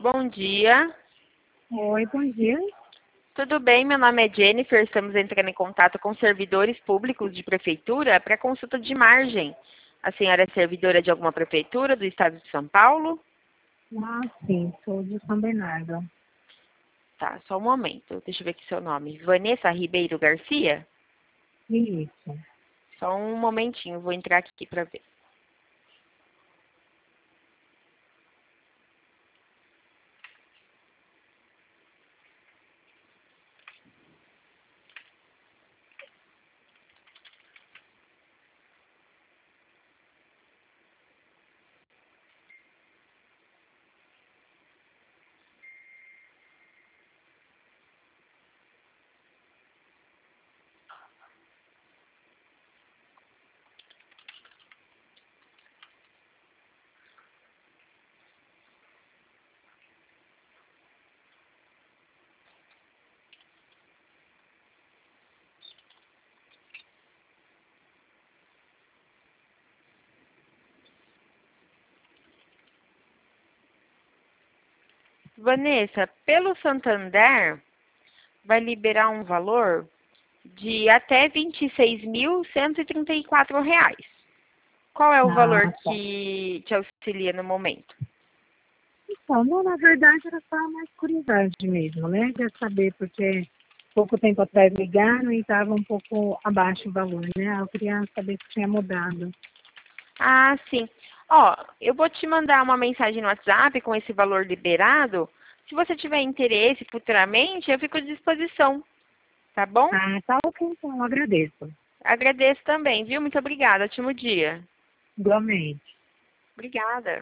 Bom dia. Oi, bom dia. Tudo bem? Meu nome é Jennifer. Estamos entrando em contato com servidores públicos de prefeitura para consulta de margem. A senhora é servidora de alguma prefeitura do estado de São Paulo? Ah, sim, sou de São Bernardo. Tá, só um momento. Deixa eu ver aqui seu nome. Vanessa Ribeiro Garcia? Isso. Só um momentinho, vou entrar aqui para ver. Vanessa, pelo Santander, vai liberar um valor de até R$ 26.134. Qual é o valor Ah, tá. que te auxilia no momento? Então, não, na verdade era só mais curiosidade mesmo, né? Quer saber, porque pouco tempo atrás ligaram e estava um pouco abaixo o valor, né? Eu queria saber se tinha mudado. Ah, sim. Ó, eu vou te mandar uma mensagem no WhatsApp com esse valor liberado. Se você tiver interesse futuramente, eu fico à disposição, tá bom? Ah, tá ok, então, eu agradeço. Agradeço também, viu? Muito obrigada. Ótimo dia. Igualmente. Obrigada.